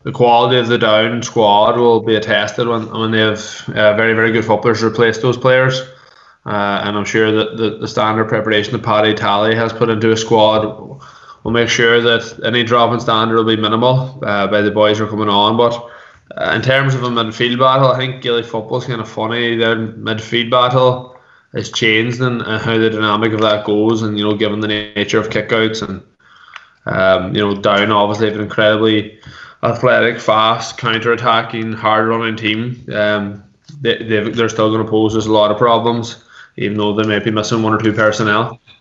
the quality of the down squad will be attested when they have very, very good footballers to replace those players. And I'm sure that the standard preparation that Paddy Tally has put into a squad will make sure that any drop in standard will be minimal by the boys who are coming on. But in terms of a midfield battle, I think Gaelic football is kind of funny. Their midfield battle has changed and how the dynamic of that goes, and given the nature of kickouts and Down obviously have an incredibly athletic, fast, counter-attacking, hard-running team. They're still going to pose us a lot of problems, even though they may be missing one or two personnel.